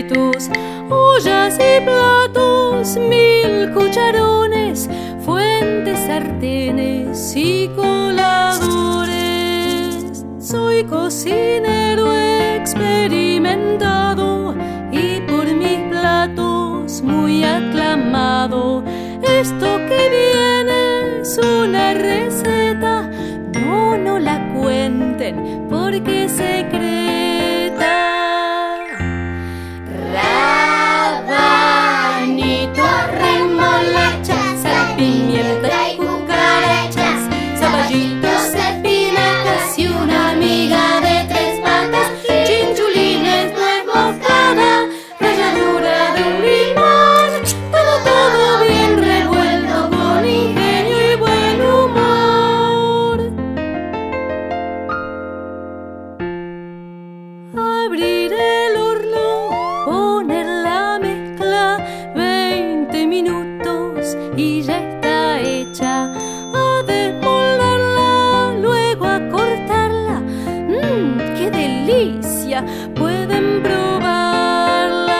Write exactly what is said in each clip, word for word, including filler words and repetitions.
zapallitos, ollas y platos, mil cucharones, fuentes, sartenes y coladores. Soy cocinero experimentado y por mis platos muy aclamado. Esto que viene es una receta, no, no la cuenten porque es secreta. Rabanito, remolacha, sal, pimienta y cucarachas, zapallitos, espinacas y una miga de tres patas, chinchulines, nuez moscada, ralladura de un limón, todo, todo bien revuelto con ingenio y buen humor. Abrir el horno, poner la mezcla, veinte minutos y ya está hecha. A desmoldarla, luego a cortarla. ¡Mmm, qué delicia! Pueden probarla.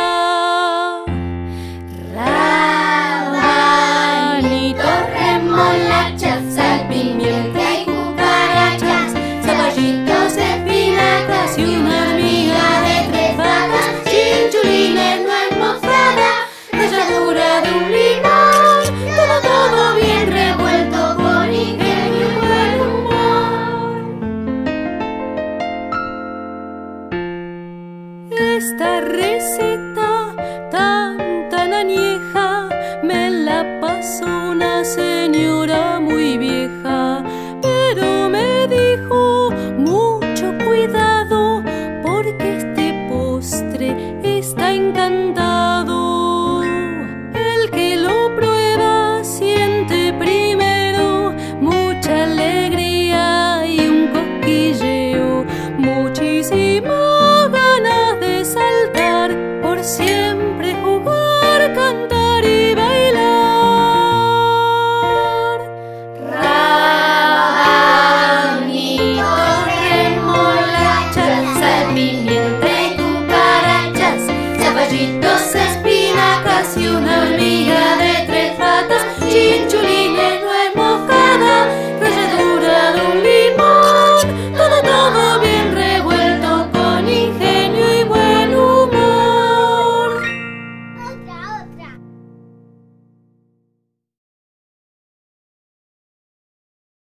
Rabanito, remolacha, sal, pimienta y cucarachas, zapallitos, espinacas y una hormiga de tres patas, chinchulines, nuez moscada, ralladura de un limón, todo, todo bien revuelto con ingenio y buen humor. Esta receta tan, tan añeja me la pasó una señora muy vieja, pero me dijo mucho cuidado porque este postre está encantado. El que lo prueba siente primero mucha alegría y un cosquilleo, muchísimas ganas de saltar, por siempre jugar, cantar y bailar. Rabanito, remolacha, sal, pimienta y cucarachas, zapallitos, espinacas y una hormiga